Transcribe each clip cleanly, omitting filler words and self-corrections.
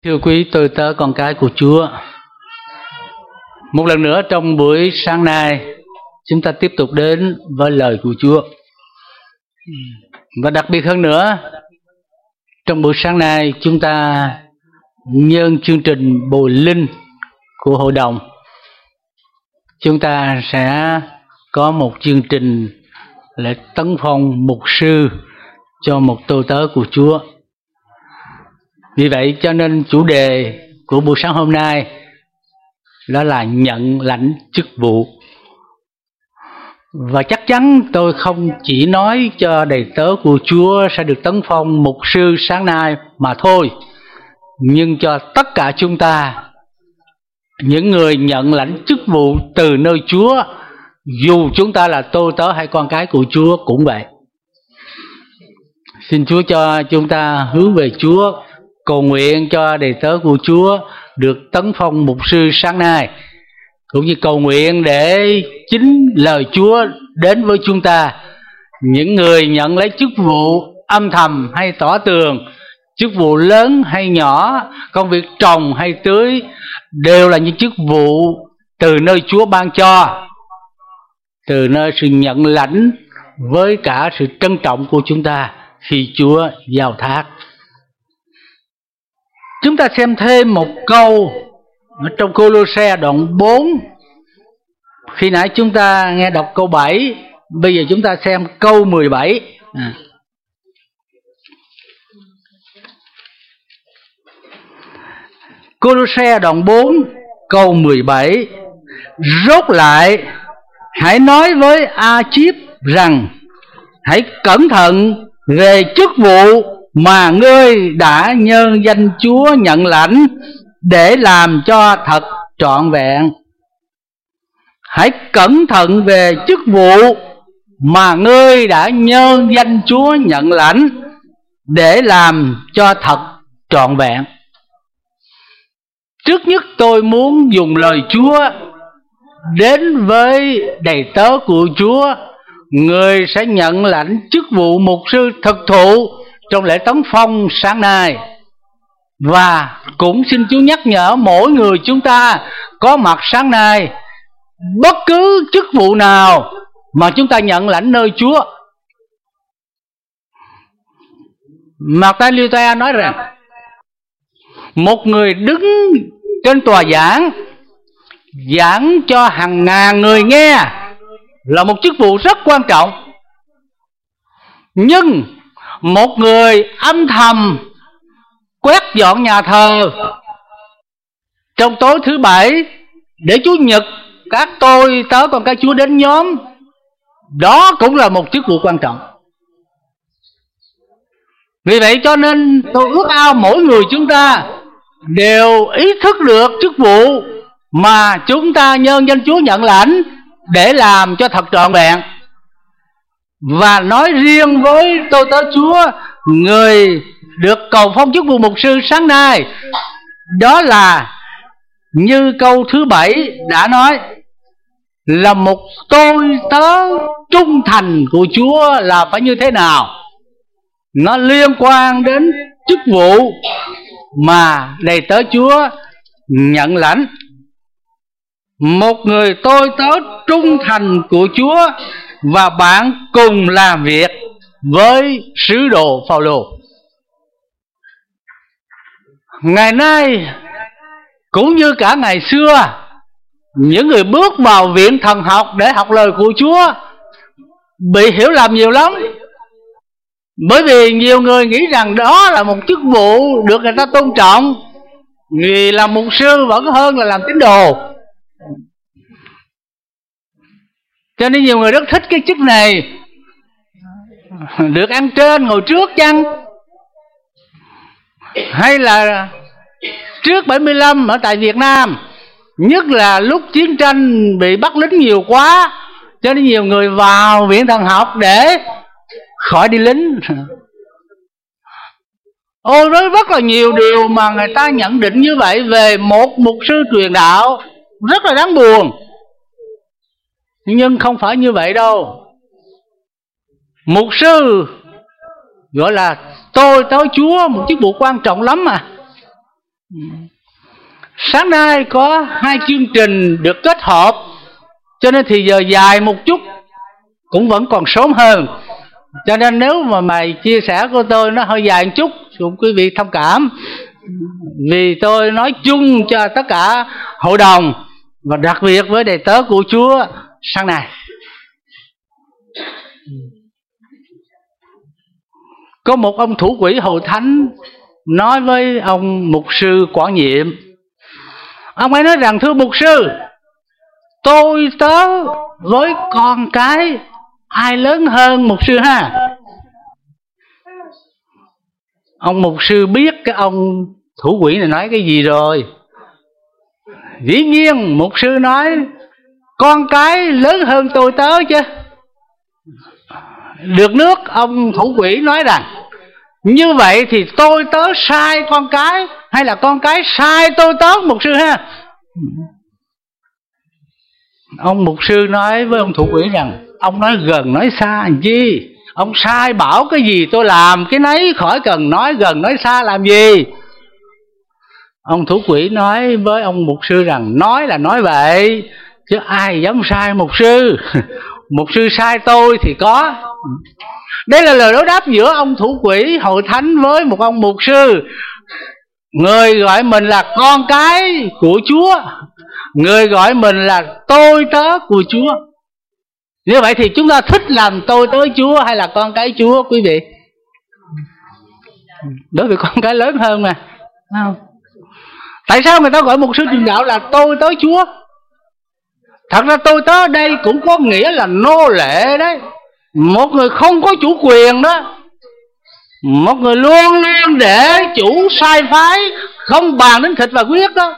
Thưa quý tôi tớ con cái của Chúa, một lần nữa trong buổi sáng nay chúng ta tiếp tục đến với lời của Chúa. Và đặc biệt hơn nữa, trong buổi sáng nay chúng ta nhân chương trình bồi linh của hội đồng, chúng ta sẽ có một chương trình lễ tấn phong mục sư cho một tôi tớ của Chúa. Vì vậy cho nên chủ đề của buổi sáng hôm nay đó là nhận lãnh chức vụ. Và chắc chắn tôi không chỉ nói cho đầy tớ của Chúa sẽ được tấn phong mục sư sáng nay mà thôi, nhưng cho tất cả chúng ta, những người nhận lãnh chức vụ từ nơi Chúa, dù chúng ta là tôi tớ hay con cái của Chúa cũng vậy. Xin Chúa cho chúng ta hướng về Chúa, cầu nguyện cho đầy tớ của Chúa được tấn phong mục sư sáng nay, cũng như cầu nguyện để chính lời Chúa đến với chúng ta. Những người nhận lấy chức vụ âm thầm hay tỏ tường, chức vụ lớn hay nhỏ, công việc trồng hay tưới, đều là những chức vụ từ nơi Chúa ban cho, từ nơi sự nhận lãnh với cả sự trân trọng của chúng ta khi Chúa giao thác. Chúng ta xem thêm một câu ở trong Cô-lô-se đoạn 4. Khi nãy chúng ta nghe đọc câu 7, bây giờ chúng ta xem câu 17. Cô-lô-se đoạn 4 câu 17: Rốt lại, hãy nói với A-chíp rằng hãy cẩn thận về chức vụ mà ngươi đã nhân danh Chúa nhận lãnh, để làm cho thật trọn vẹn. Hãy cẩn thận về chức vụ mà ngươi đã nhân danh Chúa nhận lãnh, để làm cho thật trọn vẹn. Trước nhất tôi muốn dùng lời Chúa đến với đầy tớ của Chúa, người sẽ nhận lãnh chức vụ mục sư thực thụ trong lễ tấn phong sáng nay. Và cũng xin Chúa nhắc nhở mỗi người chúng ta có mặt sáng nay, bất cứ chức vụ nào mà chúng ta nhận lãnh nơi Chúa. Martin Luther nói rằng một người đứng trên tòa giảng cho hàng ngàn người nghe là một chức vụ rất quan trọng. Nhưng một người âm thầm quét dọn nhà thờ trong tối thứ Bảy để Chủ nhật các tôi tớ con cái Chúa đến nhóm, đó cũng là một chức vụ quan trọng. Vì vậy cho nên tôi ước ao mỗi người chúng ta đều ý thức được chức vụ mà chúng ta nhân danh Chúa nhận lãnh, để làm cho thật trọn vẹn. Và nói riêng với tôi tớ Chúa, người được cầu phong chức vụ mục sư sáng nay, đó là như câu thứ 7 đã nói, là một tôi tớ trung thành của Chúa là phải như thế nào. Nó liên quan đến chức vụ mà đầy tớ Chúa nhận lãnh. Một người tôi tớ trung thành của Chúa và bạn cùng làm việc với sứ đồ Phao-lô. Ngày nay cũng như cả ngày xưa, những người bước vào viện thần học để học lời của Chúa bị hiểu lầm nhiều lắm. Bởi vì nhiều người nghĩ rằng đó là một chức vụ được người ta tôn trọng, vì làm mục sư vẫn hơn là làm tín đồ. Cho nên nhiều người rất thích cái chức này, được ăn trên ngồi trước chăng, hay là trước 75 ở tại Việt Nam, nhất là lúc chiến tranh bị bắt lính nhiều quá, cho nên nhiều người vào viện thần học để khỏi đi lính. Rất là nhiều điều mà người ta nhận định như vậy về một mục sư truyền đạo, rất là đáng buồn. Nhưng không phải như vậy đâu. Mục sư gọi là tôi tớ Chúa, một chức vụ quan trọng lắm mà. Sáng nay có 2 chương trình được kết hợp, cho nên thì giờ dài một chút, cũng vẫn còn sớm hơn. Cho nên nếu mà mày chia sẻ của tôi nó hơi dài một chút, cũng quý vị thông cảm, vì tôi nói chung cho tất cả hội đồng và đặc biệt với đầy tớ của Chúa sáng nay. Có một ông thủ quỹ hội thánh nói với ông mục sư quản nhiệm. Ông ấy nói rằng: thưa mục sư, tôi tớ với con cái ai lớn hơn mục sư ha? Ông mục sư biết cái ông thủ quỹ này nói cái gì rồi. Dĩ nhiên mục sư nói con cái lớn hơn tôi tớ chứ. Được nước, ông thủ quỹ nói rằng như vậy thì tôi tớ sai con cái hay là con cái sai tôi tớ mục sư ha? Ông mục sư nói với ông thủ quỹ rằng: ông nói gần nói xa làm chi? Ông sai bảo cái gì tôi làm cái nấy, khỏi cần nói gần nói xa làm gì. Ông thủ quỹ nói với ông mục sư rằng: nói là nói vậy, chứ ai dám sai mục sư. Mục sư sai tôi thì có. Đây là lời đối đáp giữa ông thủ quỹ hội thánh với một ông mục sư. Người gọi mình là con cái của Chúa, người gọi mình là tôi tớ của Chúa. Như vậy thì chúng ta thích làm tôi tớ Chúa hay là con cái Chúa quý vị? Đối với con cái lớn hơn mà, không? Tại sao người ta gọi mục sư truyền đạo là tôi tớ Chúa? Thật ra tôi tớ đây cũng có nghĩa là nô lệ đấy. Một người không có chủ quyền đó, một người luôn luôn để chủ sai phái, không bàn đến thịt và huyết đó.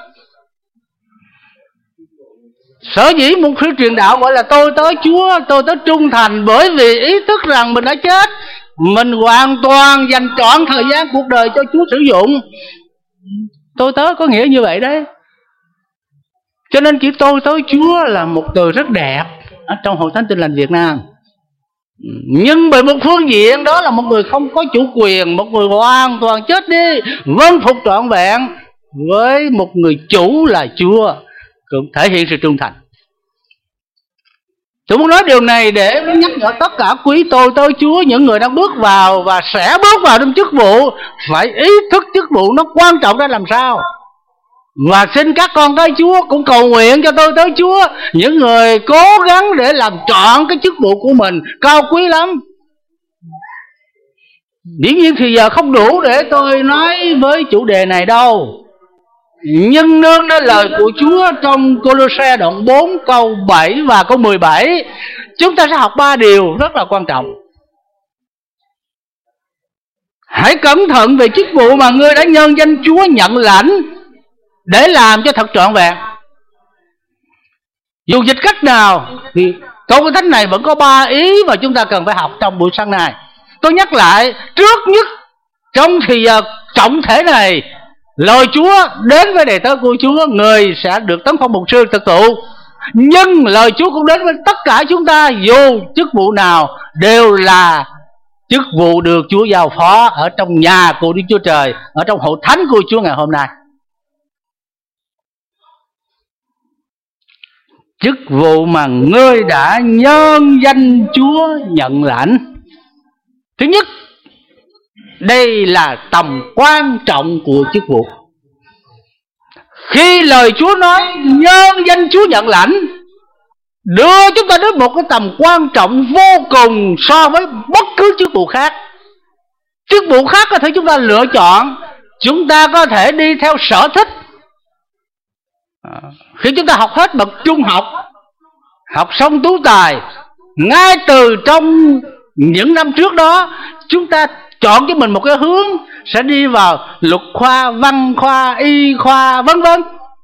Sở dĩ mục sư truyền đạo gọi là tôi tớ Chúa, tôi tớ trung thành, bởi vì ý thức rằng mình đã chết, mình hoàn toàn dành trọn thời gian cuộc đời cho Chúa sử dụng. Tôi tớ có nghĩa như vậy đấy. Cho nên chữ tôi tớ Chúa là một từ rất đẹp ở trong Hội Thánh Tin Lành Việt Nam. Nhưng bởi một phương diện đó là một người không có chủ quyền, một người hoàn toàn chết đi, vâng phục trọn vẹn với một người chủ là Chúa, cũng thể hiện sự trung thành. Tôi muốn nói điều này để nhắc nhở tất cả quý tôi tớ Chúa, những người đang bước vào và sẽ bước vào trong chức vụ, phải ý thức chức vụ nó quan trọng ra làm sao. Và xin các con cái Chúa cũng cầu nguyện cho tôi tớ Chúa, những người cố gắng để làm trọn cái chức vụ của mình, cao quý lắm. Dĩ nhiên thì giờ không đủ để tôi nói với chủ đề này đâu, nhưng nương theo lời của Chúa trong Cô-lô-se đoạn 4 câu 7 và câu 17, chúng ta sẽ học 3 điều rất là quan trọng. Hãy cẩn thận về chức vụ mà ngươi đã nhân danh Chúa nhận lãnh để làm cho thật trọn vẹn. Dù dịch cách nào thì câu Kinh Thánh này vẫn có 3 ý mà chúng ta cần phải học trong buổi sáng nay. Tôi nhắc lại, trước nhất trong thì giờ trọng thể này, lời Chúa đến với đầy tớ của Chúa, người sẽ được tấn phong mục sư thực thụ. Nhưng lời Chúa cũng đến với tất cả chúng ta, dù chức vụ nào đều là chức vụ được Chúa giao phó ở trong nhà của Đức Chúa Trời, ở trong hội thánh của Chúa ngày hôm nay. Chức vụ mà ngươi đã nhân danh Chúa nhận lãnh. Thứ nhất, đây là tầm quan trọng của chức vụ. Khi lời Chúa nói nhân danh Chúa nhận lãnh, đưa chúng ta đến một cái tầm quan trọng vô cùng so với bất cứ chức vụ khác. Chức vụ khác có thể chúng ta lựa chọn, chúng ta có thể đi theo sở thích. Khi chúng ta học hết bậc trung học, học xong tú tài, ngay từ trong những năm trước đó, chúng ta chọn cho mình một cái hướng sẽ đi vào luật khoa, văn khoa, y khoa, vân vân.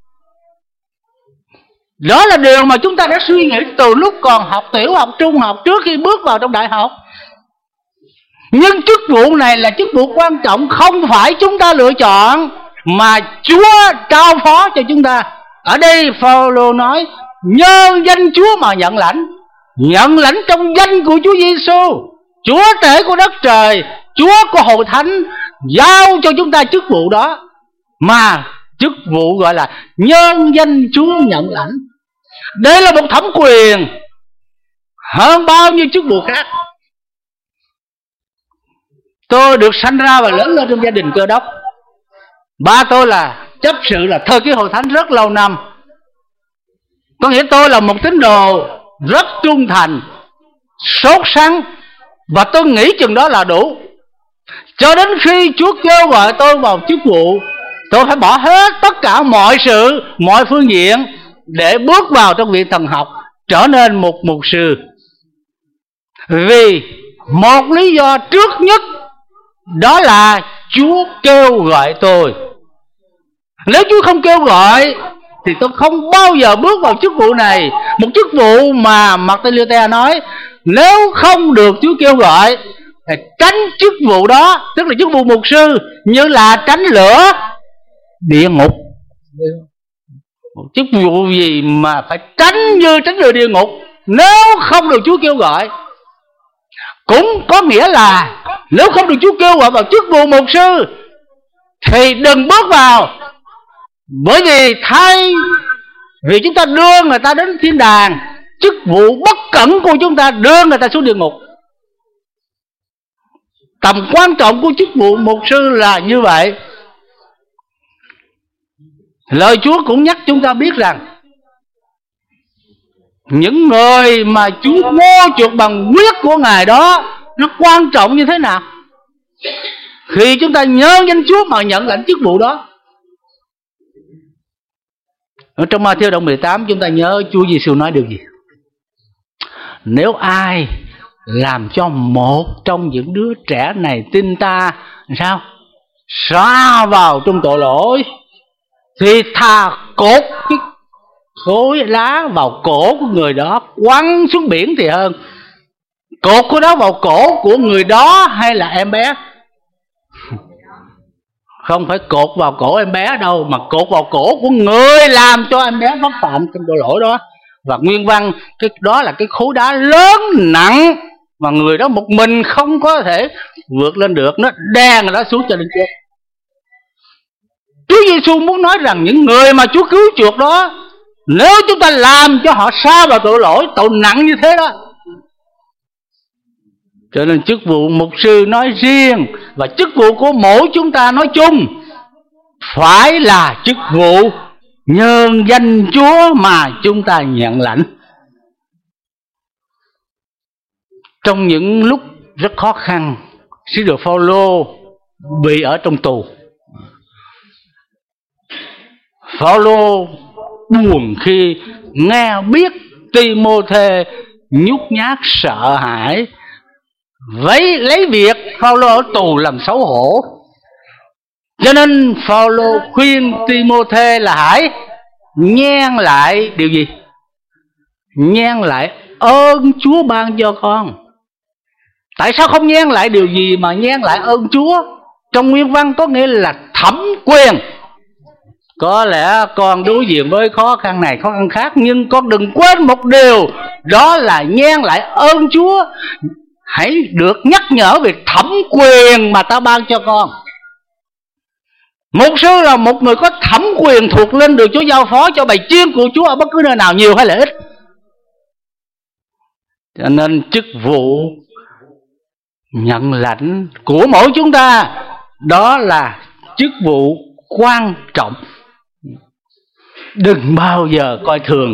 Đó là điều mà chúng ta đã suy nghĩ từ lúc còn học tiểu học, trung học, trước khi bước vào trong đại học. Nhưng chức vụ này là chức vụ quan trọng, không phải chúng ta lựa chọn, mà Chúa trao phó cho chúng ta. Ở đây Phaolô nói nhân danh Chúa mà nhận lãnh. Nhận lãnh trong danh của Chúa Giêsu, Chúa tể của đất trời, Chúa của hội thánh giao cho chúng ta chức vụ đó. Mà chức vụ gọi là nhân danh Chúa nhận lãnh. Đây là một thẩm quyền hơn bao nhiêu chức vụ khác. Tôi được sanh ra và lớn lên trong gia đình Cơ Đốc. Ba tôi là chấp sự là Thư ký hội thánh rất lâu năm. Có nghĩa tôi là một tín đồ rất trung thành, sốt sắng, và tôi nghĩ chừng đó là đủ. Cho đến khi Chúa kêu gọi tôi vào chức vụ, tôi phải bỏ hết tất cả mọi sự, mọi phương diện để bước vào trong viện thần học, trở nên một mục sư. Vì một lý do trước nhất, đó là Chúa kêu gọi tôi. Nếu Chúa không kêu gọi thì tôi không bao giờ bước vào chức vụ này. Một chức vụ mà Martin Luther nói, nếu không được Chúa kêu gọi thì tránh chức vụ đó, tức là chức vụ mục sư, như là tránh lửa địa ngục. Một chức vụ gì mà phải tránh như tránh lửa địa ngục, nếu không được Chúa kêu gọi. Cũng có nghĩa là nếu không được Chúa kêu gọi vào chức vụ mục sư thì đừng bước vào. Bởi vì chúng ta đưa người ta đến thiên đàng, chức vụ bất cẩn của chúng ta đưa người ta xuống địa ngục. Tầm quan trọng của chức vụ mục sư là như vậy. Lời Chúa cũng nhắc chúng ta biết rằng những người mà Chúa mua chuộc bằng huyết của Ngài đó, nó quan trọng như thế nào. Khi chúng ta nhớ danh Chúa mà nhận lãnh chức vụ đó. Ở trong Ma-thi-ơ đoạn 18 chúng ta nhớ Chúa Giêsu nói điều gì? Nếu ai làm cho một trong những đứa trẻ này tin ta, sao? Sa vào trong tội lỗi, thì thà cột cái khối lá vào cổ của người đó, quăng xuống biển thì hơn. Cột của đó vào cổ của người đó hay là em bé? Không phải cột vào cổ em bé đâu, mà cột vào cổ của người làm cho em bé mắc phạm trong tội lỗi đó. Và nguyên văn cái đó là cái khối đá lớn nặng mà người đó một mình không có thể vượt lên được, nó đè người đó xuống cho đến chết. Chúa Giêsu muốn nói rằng những người mà Chúa cứu chuộc đó, nếu chúng ta làm cho họ sa vào tội lỗi, tội nặng như thế đó. Cho nên chức vụ mục sư nói riêng và chức vụ của mỗi chúng ta nói chung phải là chức vụ nhân danh Chúa mà chúng ta nhận lãnh. Trong những lúc rất khó khăn, sứ đồ Phao-lô bị ở trong tù. Phao-lô buồn khi nghe biết Ti-mô-thê nhút nhát sợ hãi, vậy lấy việc Phao-lô ở tù làm xấu hổ. Cho nên Phao-lô khuyên Ti-mô-thê là hãy nhen lại điều gì? Nhen lại ơn Chúa ban cho con. Tại sao không nhen lại điều gì mà nhen lại ơn Chúa? Trong nguyên văn có nghĩa là thẩm quyền. Có lẽ con đối diện với khó khăn này khó khăn khác, nhưng con đừng quên một điều, đó là nhen lại ơn Chúa. Hãy được nhắc nhở về thẩm quyền mà ta ban cho con. Mục sư là một người có thẩm quyền thuộc linh, được Chúa giao phó cho bài chiên của Chúa ở bất cứ nơi nào, nhiều hay là ít. Cho nên chức vụ nhận lãnh của mỗi chúng ta, đó là chức vụ quan trọng. Đừng bao giờ coi thường.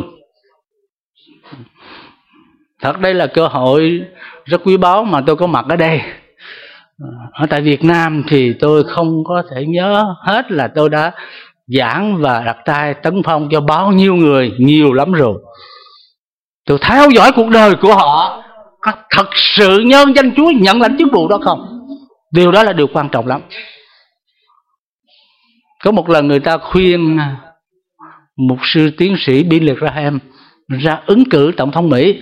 Thật đây là cơ hội rất quý báu mà tôi có mặt ở đây. Ở tại Việt Nam thì tôi không có thể nhớ hết là tôi đã giảng và đặt tay tấn phong cho bao nhiêu người, nhiều lắm rồi. Tôi theo dõi cuộc đời của họ có thật sự nhân danh Chúa nhận lãnh chức vụ đó không? Điều đó là điều quan trọng lắm. Có một lần người ta khuyên mục sư tiến sĩ Billy Graham ra ứng cử tổng thống Mỹ,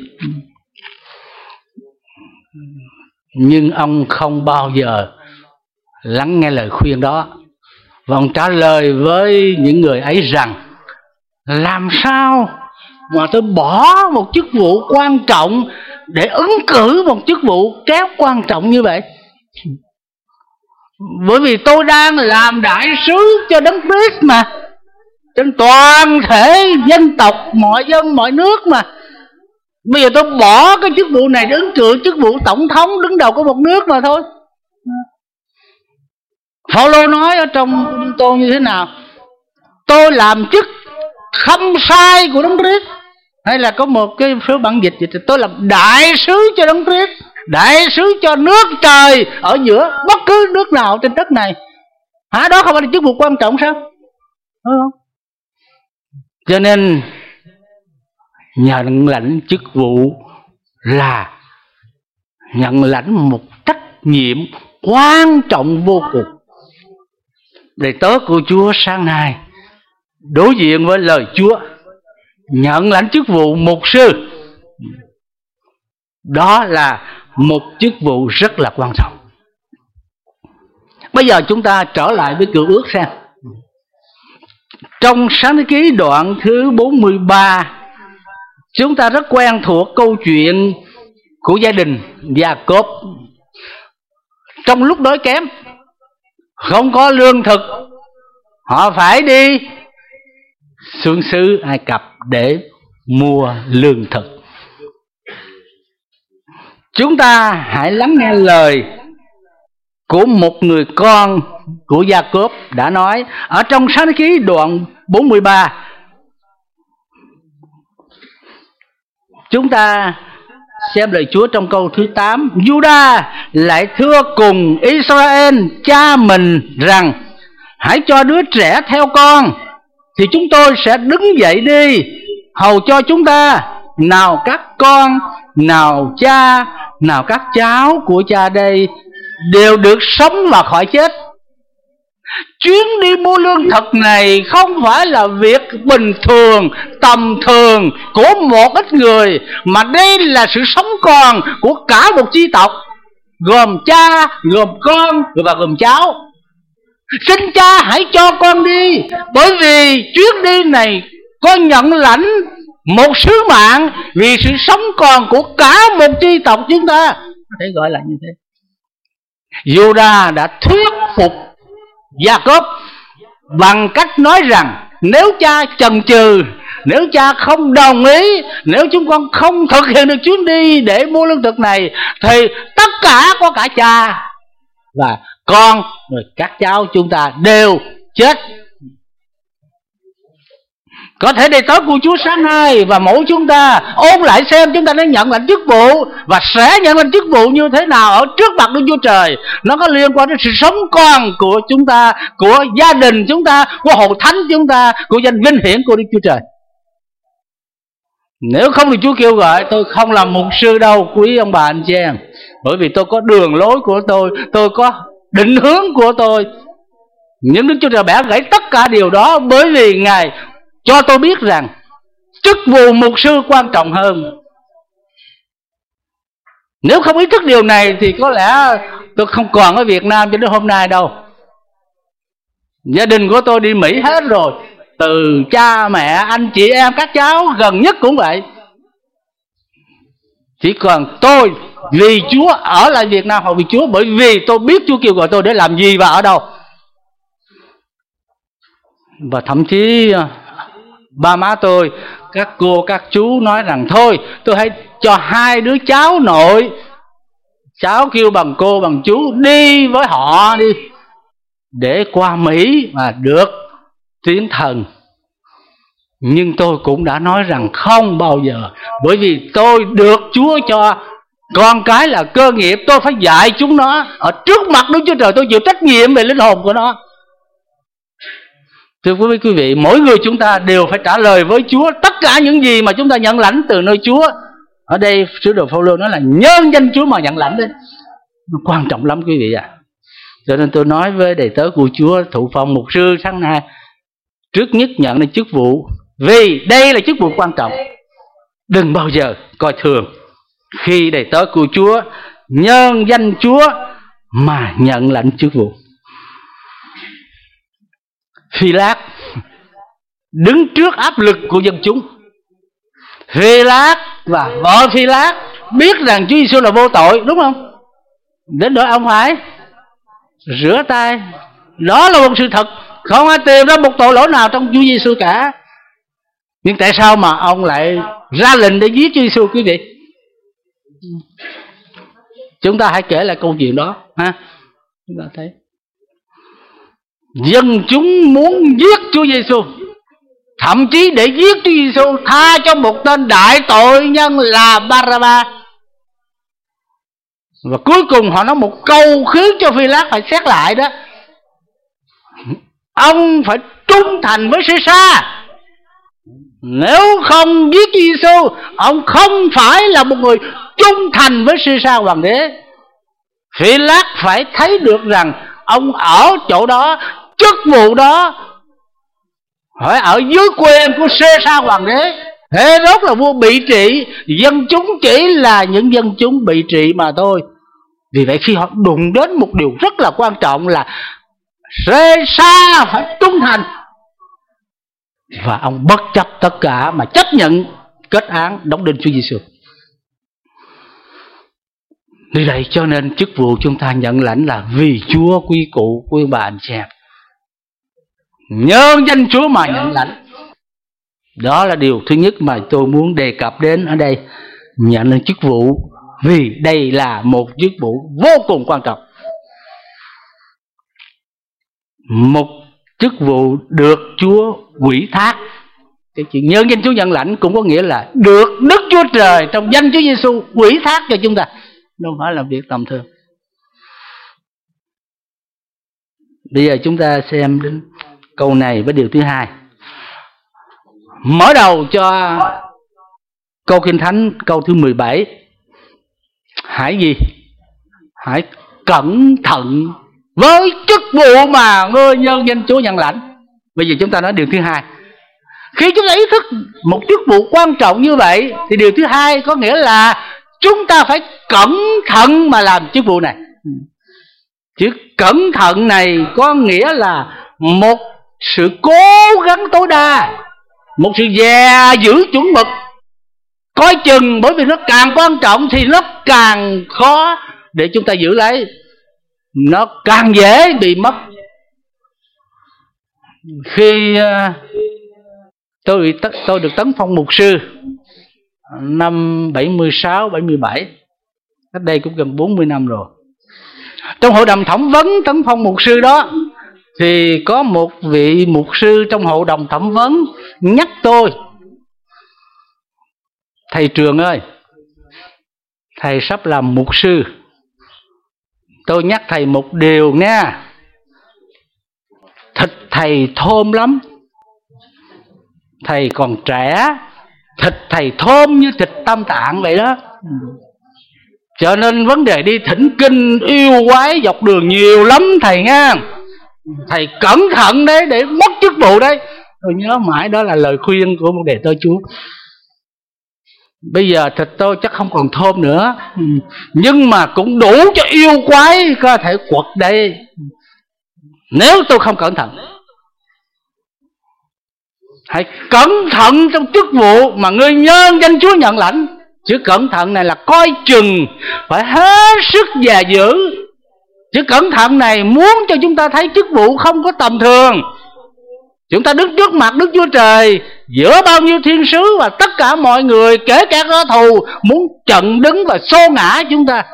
nhưng ông không bao giờ lắng nghe lời khuyên đó. Và ông trả lời với những người ấy rằng, làm sao mà tôi bỏ một chức vụ quan trọng để ứng cử một chức vụ kém quan trọng như vậy? Bởi vì tôi đang làm đại sứ cho Đấng Christ mà. trên toàn thể dân tộc, mọi dân mọi nước mà. Bây giờ tôi bỏ cái chức vụ này đứng trước chức vụ tổng thống đứng đầu của một nước mà thôi. Phaolô nói ở trong tôi như thế nào? Tôi làm chức khâm sai của Đấng Christ. Hay là có một cái số bản dịch thì tôi làm đại sứ cho Đấng Christ, đại sứ cho nước trời ở giữa bất cứ nước nào trên đất này. Hả, đó không phải là chức vụ quan trọng sao? Đúng không? Cho nên nhận lãnh chức vụ là nhận lãnh một trách nhiệm quan trọng vô cùng. Đầy tớ của Chúa sáng nay đối diện với lời Chúa, nhận lãnh chức vụ mục sư, đó là một chức vụ rất là quan trọng. Bây giờ chúng ta trở lại với Cựu Ước xem. Trong Sáng Thế Ký đoạn thứ 43, chúng ta rất quen thuộc câu chuyện của gia đình Gia-cốp. Trong lúc đói kém, không có lương thực, họ phải đi xuống xứ Ai Cập để mua lương thực. Chúng ta hãy lắng nghe lời của một người con của Gia-cốp đã nói ở trong Sáng Thế Ký đoạn 43. Chúng ta xem lời Chúa trong câu thứ 8. Juda lại thưa cùng Israel cha mình rằng: hãy cho đứa trẻ theo con, thì chúng tôi sẽ đứng dậy đi hầu cho chúng ta. Nào các con, nào cha, nào các cháu của cha đây đều được sống và khỏi chết. Chuyến đi mua lương thực này không phải là việc bình thường, tầm thường của một ít người, mà đây là sự sống còn của cả một chi tộc, gồm cha, gồm con và gồm cháu. Xin cha hãy cho con đi, bởi vì chuyến đi này con nhận lãnh một sứ mạng vì sự sống còn của cả một chi tộc chúng ta. Có thể gọi là như thế. Juda đã thuyết phục Gia-cốp bằng cách nói rằng nếu cha chần chừ, nếu cha không đồng ý, nếu chúng con không thực hiện được chuyến đi để mua lương thực này, thì tất cả có cả cha và con rồi các cháu chúng ta đều chết. Có thể đầy tớ của Chúa sáng nay và mỗi chúng ta ôn lại xem chúng ta đã nhận lãnh chức vụ và sẽ nhận lãnh chức vụ như thế nào ở trước mặt Đức Chúa Trời. Nó có liên quan đến sự sống còn của chúng ta, của gia đình chúng ta, của hội thánh chúng ta, của danh vinh hiển của Đức Chúa Trời. Nếu không thì Chúa kêu gọi tôi không làm mục sư đâu, quý ông bà anh chị em, bởi vì tôi có đường lối của tôi có định hướng của tôi. Nhưng Đức Chúa Trời bẻ gãy tất cả điều đó, bởi vì Ngài cho tôi biết rằng chức vụ mục sư quan trọng hơn. Nếu không ý thức điều này thì có lẽ tôi không còn ở Việt Nam cho đến hôm nay đâu. Gia đình của tôi đi Mỹ hết rồi, từ cha mẹ, anh chị em, các cháu gần nhất cũng vậy. Chỉ còn tôi vì Chúa ở lại Việt Nam hầu vì Chúa, bởi vì tôi biết Chúa kêu gọi tôi để làm gì và ở đâu. Và thậm chí ba má tôi, các cô, các chú nói rằng thôi tôi hãy cho hai đứa cháu nội, cháu kêu bằng cô bằng chú, đi với họ đi để qua Mỹ mà được tiến thần. Nhưng tôi cũng đã nói rằng không bao giờ, bởi vì tôi được Chúa cho con cái là cơ nghiệp, tôi phải dạy chúng nó ở trước mặt Đức Chúa Trời, tôi chịu trách nhiệm về linh hồn của nó. Thưa quý vị, mỗi người chúng ta đều phải trả lời với Chúa tất cả những gì mà chúng ta nhận lãnh từ nơi Chúa. Ở đây sứ đồ Phaolô nói là nhân danh Chúa mà nhận lãnh đấy. Nó quan trọng lắm quý vị ạ. Cho nên tôi nói với đầy tớ của Chúa thụ phong mục sư sáng nay, trước nhất nhận lên chức vụ, vì đây là chức vụ quan trọng. Đừng bao giờ coi thường khi đầy tớ của Chúa nhân danh Chúa mà nhận lãnh chức vụ. Phi-lát đứng trước áp lực của dân chúng. Phi-lát và vợ Phi-lát biết rằng Chúa Giêsu là vô tội, đúng không? Đến nỗi ông phải rửa tay. Đó là một sự thật Không ai tìm ra một tội lỗi nào trong Chúa Giêsu cả. Nhưng tại sao mà ông lại ra lệnh để giết Chúa Giêsu quý vị? Chúng ta hãy kể lại câu chuyện đó ha. Chúng ta thấy dân chúng muốn giết Chúa Giêsu, thậm chí để giết Chúa Giêsu tha cho một tên đại tội nhân là Ba-ra-ba. Và cuối cùng họ nói một câu khiến cho Phi-lát phải xét lại đó: ông phải trung thành với Xê-sa. Nếu không giết Chúa Giêsu, ông không phải là một người trung thành với Xê-sa hoàng đế. Phi-lát phải thấy được rằng ông ở chỗ đó, chức vụ đó phải ở dưới quyền của Xê-sa hoàng đế. Hê-rốt là vua bị trị, dân chúng chỉ là những dân chúng bị trị mà thôi. Vì vậy khi họ đụng đến một điều rất là quan trọng là Xê-sa phải trung thành, và ông bất chấp tất cả mà chấp nhận kết án đóng đinh Chúa Giêsu. Vì vậy cho nên chức vụ chúng ta nhận lãnh là vì Chúa, quý cụ, quý bà anh chị em. Nhờ danh Chúa mà nhận lãnh. Đó là điều thứ nhất mà tôi muốn đề cập đến ở đây. Nhận lên chức vụ vì đây là một chức vụ vô cùng quan trọng. Một chức vụ được Chúa ủy thác. Cái chuyện nhân danh Chúa nhận lãnh cũng có nghĩa là được Đức Chúa Trời trong danh Chúa Giêsu ủy thác cho chúng ta, đâu phải là việc tầm thường. Bây giờ chúng ta xem đến câu này với điều thứ hai. Mở đầu cho câu Kinh Thánh câu thứ 17. Hãy gì? Hãy cẩn thận với chức vụ mà ngươi nhân danh Chúa nhận lãnh. Bây giờ chúng ta nói điều thứ hai. Khi chúng ta ý thức một chức vụ quan trọng như vậy, thì điều thứ hai có nghĩa là chúng ta phải cẩn thận mà làm chức vụ này. Chữ cẩn thận này có nghĩa là một sự cố gắng tối đa, một sự dè giữ chuẩn mực, coi chừng, bởi vì nó càng quan trọng thì nó càng khó để chúng ta giữ lấy, nó càng dễ bị mất. Khi tôi được tấn phong mục sư năm 76, 77, cách đây cũng gần 40 năm rồi. Trong hội đồng thẩm vấn tấn phong mục sư đó, thì có một vị mục sư trong hội đồng thẩm vấn nhắc tôi: thầy Trường ơi, thầy sắp làm mục sư, tôi nhắc thầy một điều nha, thịt thầy thơm lắm, thầy còn trẻ, thịt thầy thơm như thịt Tam Tạng vậy đó. Cho nên vấn đề đi thỉnh kinh yêu quái dọc đường nhiều lắm thầy nha. Thầy cẩn thận đấy, để mất chức vụ đấy. Tôi nhớ mãi đó là lời khuyên của một đệ tớ Chúa. Bây giờ thịt tôi chắc không còn thơm nữa, nhưng mà cũng đủ cho yêu quái có thể quật đây, nếu tôi không cẩn thận. Hãy cẩn thận trong chức vụ mà ngươi nhân danh Chúa nhận lãnh. Chữ cẩn thận này là coi chừng, phải hết sức dè giữ. Chữ cẩn thận này muốn cho chúng ta thấy chức vụ không có tầm thường. Chúng ta đứng trước mặt Đức Chúa Trời, giữa bao nhiêu thiên sứ và tất cả mọi người, kể cả kẻ thù, muốn chặn đứng và xô ngã chúng ta.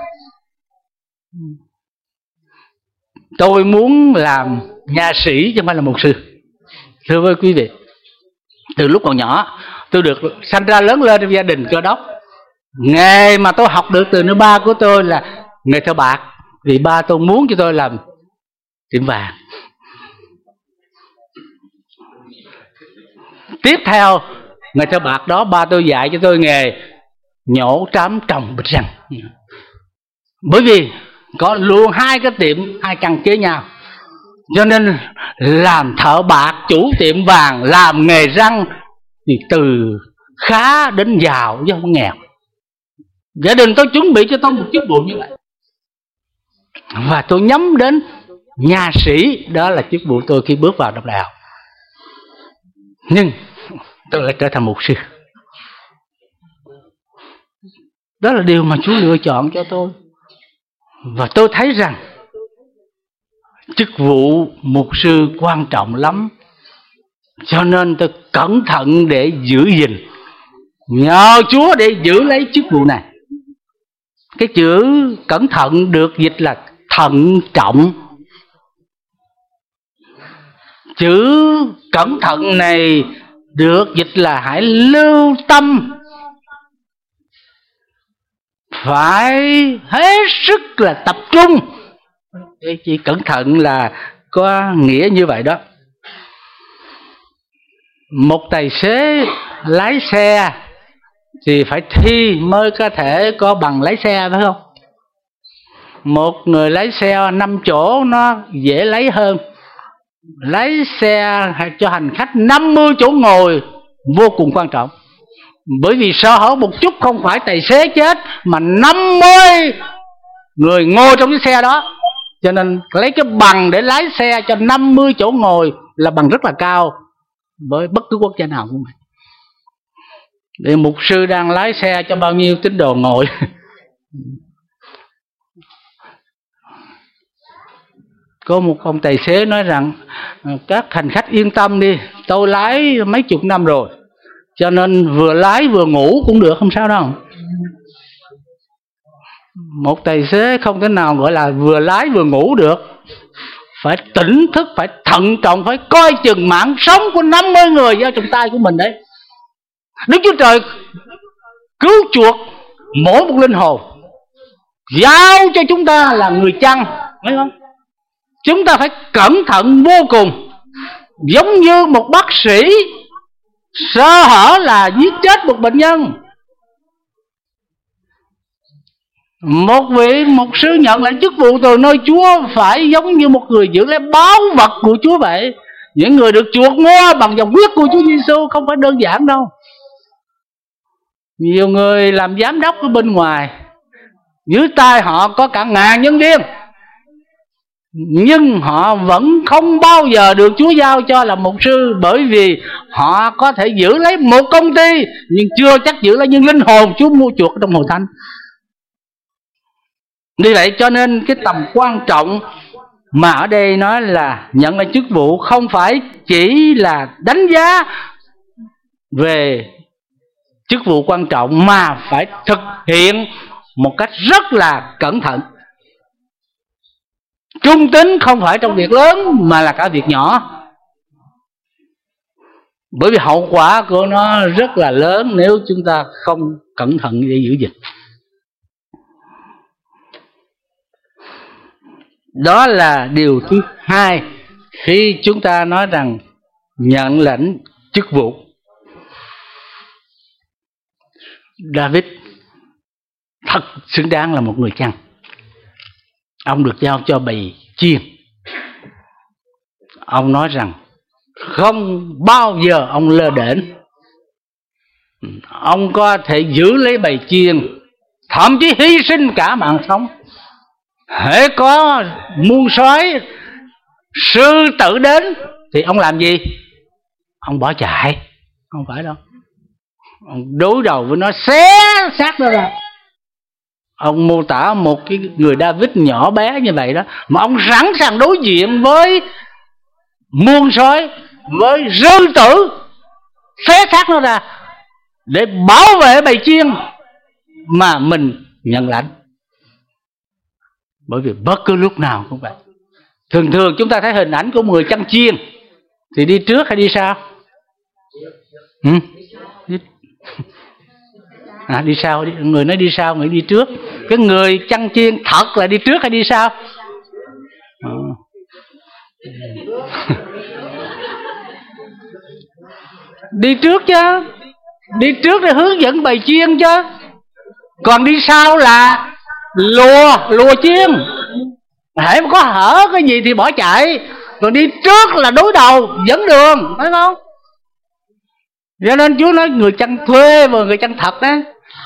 Tôi muốn làm nhà sĩ chứ không phải là mục sư. Thưa với quý vị, từ lúc còn nhỏ, tôi được sanh ra lớn lên trong gia đình Cơ Đốc. Nghề mà tôi học được từ nơi ba của tôi là nghề thợ bạc, vì ba tôi muốn cho tôi làm tiệm vàng. Tiếp theo nghề thợ bạc đó, ba tôi dạy cho tôi nghề nhổ trám trồng bịch răng. Bởi vì có luôn hai cái tiệm, hai căn kế nhau, cho nên làm thợ bạc, chủ tiệm vàng, làm nghề răng thì từ khá đến giàu chứ không nghèo. Gia đình tôi chuẩn bị cho tôi một chức vụ như vậy, và tôi nhắm đến nhà sĩ. Đó là chức vụ tôi khi bước vào đọc đại học. Nhưng tôi lại trở thành mục sư. Đó là điều mà Chúa lựa chọn cho tôi. Và tôi thấy rằng chức vụ mục sư quan trọng lắm, cho nên tôi cẩn thận để giữ gìn, nhờ Chúa để giữ lấy chức vụ này. Cái chữ cẩn thận được dịch là thận trọng. Chữ cẩn thận này được dịch là hãy lưu tâm, phải hết sức là tập trung. Cái chữ cẩn thận là có nghĩa như vậy đó. Một tài xế lái xe thì phải thi mới có thể có bằng lái xe, phải không? Một người lái xe 5 chỗ nó dễ lấy hơn. Lái xe cho hành khách 50 chỗ ngồi vô cùng quan trọng. Bởi vì sơ hở một chút không phải tài xế chết, mà 50 người ngồi trong cái xe đó. Cho nên lấy cái bằng để lái xe cho 50 chỗ ngồi là bằng rất là cao với bất cứ quốc gia nào cũng vậy. Để mục sư đang lái xe cho bao nhiêu tín đồ ngồi. Có một ông tài xế nói rằng các hành khách yên tâm đi, tôi lái mấy chục năm rồi, cho nên vừa lái vừa ngủ cũng được, không sao đâu. Một tài xế không thể nào gọi là vừa lái vừa ngủ được. Phải tỉnh thức, phải thận trọng, phải coi chừng mạng sống của 50 người vào trong tay của mình đấy. Đức Chúa Trời cứu chuộc mỗi một linh hồn, giao cho chúng ta là người chăn, thấy không? Chúng ta phải cẩn thận vô cùng. Giống như một bác sĩ sơ hở là giết chết một bệnh nhân. Một vị mục sư nhận lãnh chức vụ từ nơi Chúa phải giống như một người giữ lấy báu vật của Chúa vậy. Những người được chuộc mua bằng dòng huyết của Chúa Giêsu không phải đơn giản đâu. Nhiều người làm giám đốc ở bên ngoài, dưới tay họ có cả ngàn nhân viên, nhưng họ vẫn không bao giờ được Chúa giao cho làm mục sư, bởi vì họ có thể giữ lấy một công ty nhưng chưa chắc giữ lấy những linh hồn Chúa mua chuộc trong hội thánh. Vì vậy cho nên cái tầm quan trọng mà ở đây nói là nhận lại chức vụ không phải chỉ là đánh giá về chức vụ quan trọng, mà phải thực hiện một cách rất là cẩn thận. Trung tín không phải trong việc lớn mà là cả việc nhỏ, bởi vì hậu quả của nó rất là lớn nếu chúng ta không cẩn thận để giữ gìn. Đó là điều thứ hai khi chúng ta nói rằng nhận lãnh chức vụ. David thật xứng đáng là một người chăn. Ông được giao cho bầy chiên. Ông nói rằng không bao giờ ông lơ đễnh. Ông có thể giữ lấy bầy chiên, thậm chí hy sinh cả mạng sống. Hễ có muôn sói sư tử đến thì ông làm gì? Ông bỏ chạy. Không phải đâu. Ông đối đầu với nó, xé xác nó ra. Ông mô tả một cái người David nhỏ bé như vậy đó, mà ông sẵn sàng đối diện với muôn sói, với sư tử, xé xác nó ra để bảo vệ bầy chiên mà mình nhận lãnh. Bởi vì bất cứ lúc nào cũng vậy. Thường thường chúng ta thấy hình ảnh của người chăn chiên thì đi trước hay đi sau? Đi sau. Người nói đi sau, người đi trước. Cái người chăn chiên thật là đi trước hay đi sau? Đi trước chứ. Đi trước để hướng dẫn bầy chiên chứ. Còn đi sau là lùa chiên. Hễ mà có hở cái gì thì bỏ chạy. Còn đi trước là đối đầu, dẫn đường, phải không? Cho nên Chúa nói người chăn thuê và người chăn thật đó.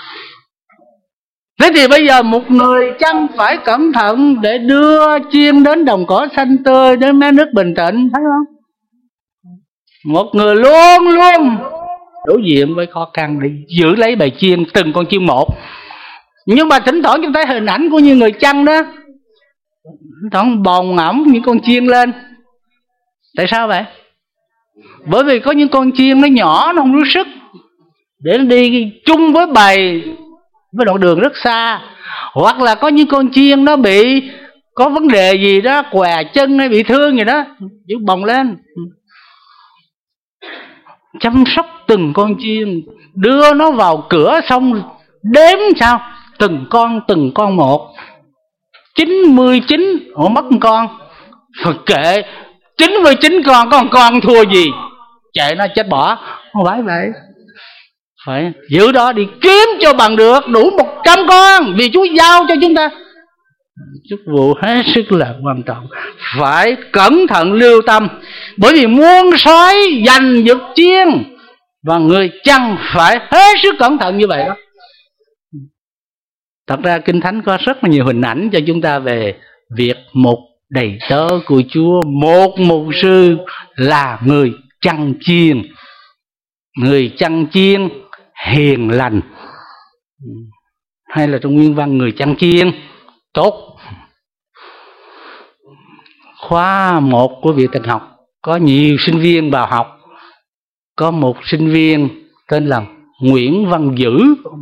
Thế thì bây giờ một người chăn phải cẩn thận để đưa chiên đến đồng cỏ xanh tươi, đến mé nước bình tĩnh, thấy không? Một người luôn luôn đối diện với khó khăn để giữ lấy bầy chiên, từng con chiên một. Nhưng mà thỉnh thoảng chúng ta thấy hình ảnh của như người chăn đó, Thằng bồng ẩm những con chiên lên. Tại sao vậy? Bởi vì có những con chiên nó nhỏ, nó không đủ sức để nó đi chung với bầy với đoạn đường rất xa. Hoặc là có những con chiên nó bị có vấn đề gì đó, què chân hay bị thương gì đó, giữ bồng lên. Chăm sóc từng con chiên, đưa nó vào cửa xong đếm sao từng con một. 99, mất một con, thôi kệ, 99 con, có một con thua gì, chạy nó chết bỏ. Không phải vậy, phải giữ đó đi kiếm cho bằng được đủ 100 con, vì Chúa giao cho chúng ta. Chức vụ hết sức là quan trọng, phải cẩn thận lưu tâm, bởi vì muôn sói giành giật chiên, và người chăn phải hết sức cẩn thận như vậy đó. Thật ra Kinh Thánh có rất là nhiều hình ảnh cho chúng ta về việc một đầy tớ của Chúa, một mục sư là người chăn chiên. Người chăn chiên hiền lành, hay là trong nguyên văn người chăn chiên tốt. Khóa 1 của Viện Thần học có nhiều sinh viên vào học. Có một sinh viên tên là Nguyễn Văn Dữ.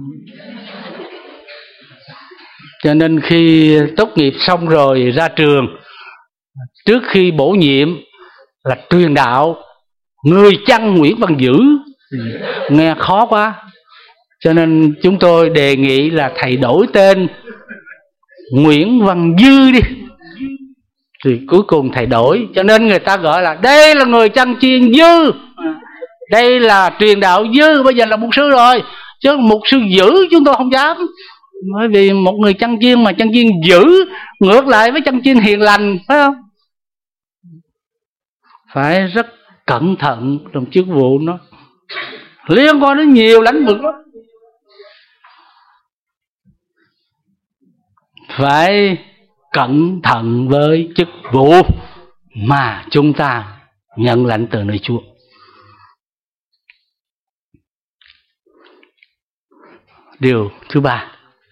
Cho nên khi tốt nghiệp xong rồi ra trường, trước khi bổ nhiệm là truyền đạo người chăn Nguyễn Văn Dữ, nghe khó quá. Cho nên chúng tôi đề nghị là thầy đổi tên Nguyễn Văn Dư đi. Thì cuối cùng thầy đổi, cho nên người ta gọi là đây là người chăn chiên Dư, đây là truyền đạo Dư, bây giờ là mục sư rồi. Chứ mục sư Dữ chúng tôi không dám, bởi vì một người chăn chiên mà chăn chiên dữ ngược lại với chăn chiên hiền lành, phải không? Phải rất cẩn thận trong chức vụ, nó liên quan đến nhiều lĩnh vực lắm. Phải cẩn thận với chức vụ mà chúng ta nhận lãnh từ nơi Chúa. Điều thứ ba,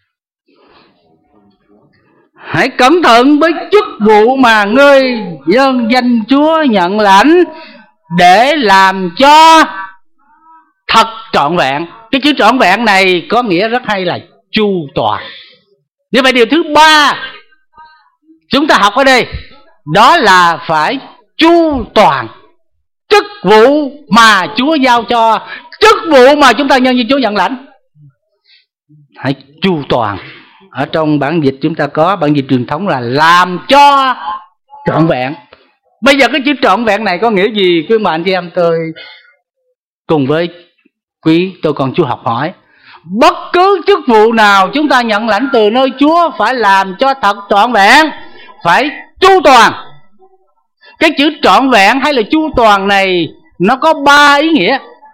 hãy cẩn thận với chức vụ mà ngươi nhân danh Chúa nhận lãnh để làm cho thật trọn vẹn. Cái chữ trọn vẹn này có nghĩa rất hay là chu toàn. Như vậy điều thứ ba chúng ta học ở đây đó là phải chu toàn chức vụ mà Chúa giao cho, chức vụ mà chúng ta nhân danh Chúa nhận lãnh. Hãy chu toàn. Ở trong bản dịch chúng ta có, bản dịch truyền thống là làm cho trọn vẹn. Bây giờ cái chữ trọn vẹn này có nghĩa gì? Quý mà anh chị em tôi cùng với quý tôi con Chúa học hỏi. Bất cứ chức vụ nào chúng ta nhận lãnh từ nơi Chúa phải làm cho thật trọn vẹn, phải chu toàn. Cái chữ trọn vẹn hay là chu toàn này nó có 3 ý nghĩa.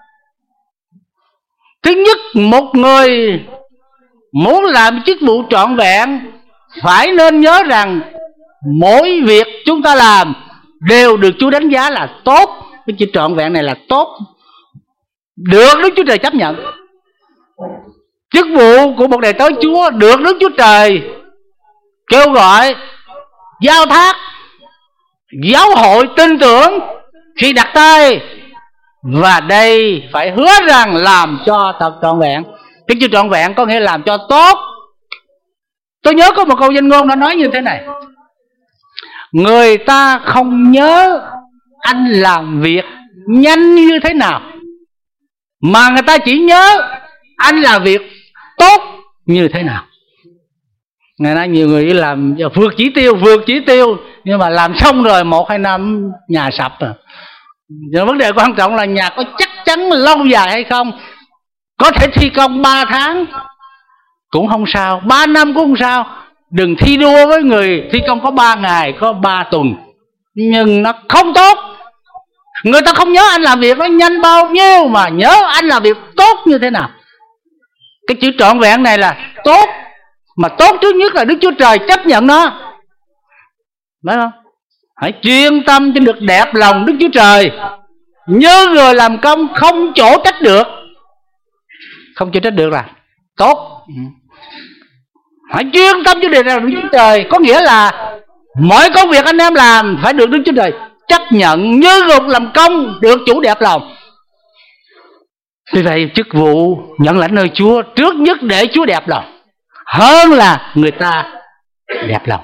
Thứ nhất, một người muốn làm chức vụ trọn vẹn phải nên nhớ rằng mỗi việc chúng ta làm đều được Chúa đánh giá là tốt. Cái chữ trọn vẹn này là tốt, được Đức Chúa Trời chấp nhận. Chức vụ của một đầy tớ Chúa được Đức Chúa Trời kêu gọi, giao thác, giáo hội tin tưởng khi đặt tay. Và đây phải hứa rằng làm cho thật trọn vẹn. Cái chữ trọn vẹn có nghĩa làm cho tốt. Tôi nhớ có một câu danh ngôn nó nói như thế này: người ta không nhớ anh làm việc nhanh như thế nào, mà người ta chỉ nhớ anh làm việc tốt như thế nào. Ngày nay nhiều người làm vượt chỉ tiêu, nhưng mà làm xong rồi 1-2 năm nhà sập rồi. Giờ vấn đề quan trọng là nhà có chắc chắn lâu dài hay không. Có thể thi công 3 tháng cũng không sao, 3 năm cũng không sao. Đừng thi đua với người thi công có 3 ngày, có 3 tuần, nhưng nó không tốt. Người ta không nhớ anh làm việc nó nhanh bao nhiêu, mà nhớ anh làm việc tốt như thế nào. Cái chữ trọn vẹn này là tốt, mà tốt trước nhất là Đức Chúa Trời chấp nhận nó, phải không? Hãy chuyên tâm cho được đẹp lòng Đức Chúa Trời, như người làm công không chỗ trách được. Không chỗ trách được là tốt. Hãy chuyên tâm cho được Đức Chúa Trời, có nghĩa là Mỗi công việc anh em làm phải được Đức Chúa Trời chấp nhận như một làm công được chủ đẹp lòng. Vì vậy chức vụ nhận lãnh nơi Chúa trước nhất để Chúa đẹp lòng hơn là người ta đẹp lòng.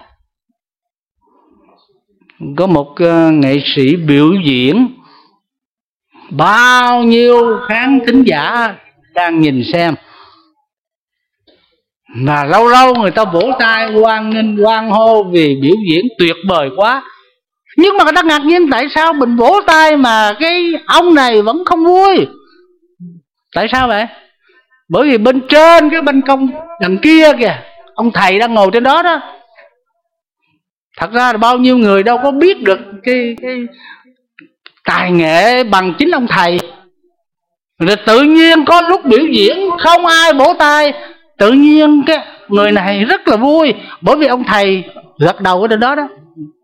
Có một nghệ sĩ biểu diễn, bao nhiêu khán thính giả đang nhìn xem, mà lâu lâu người ta vỗ tay hoan nghênh hoan hô vì biểu diễn tuyệt vời quá. Nhưng mà người ta ngạc nhiên tại sao mình vỗ tay mà cái ông này vẫn không vui. Tại sao vậy? Bởi vì bên trên cái ban công đằng kia kìa, ông thầy đang ngồi trên đó đó. Thật ra là bao nhiêu người đâu có biết được cái tài nghệ bằng chính ông thầy. Rồi tự nhiên có lúc biểu diễn không ai vỗ tay, tự nhiên cái người này rất là vui bởi vì ông thầy gật đầu ở trên đó đó.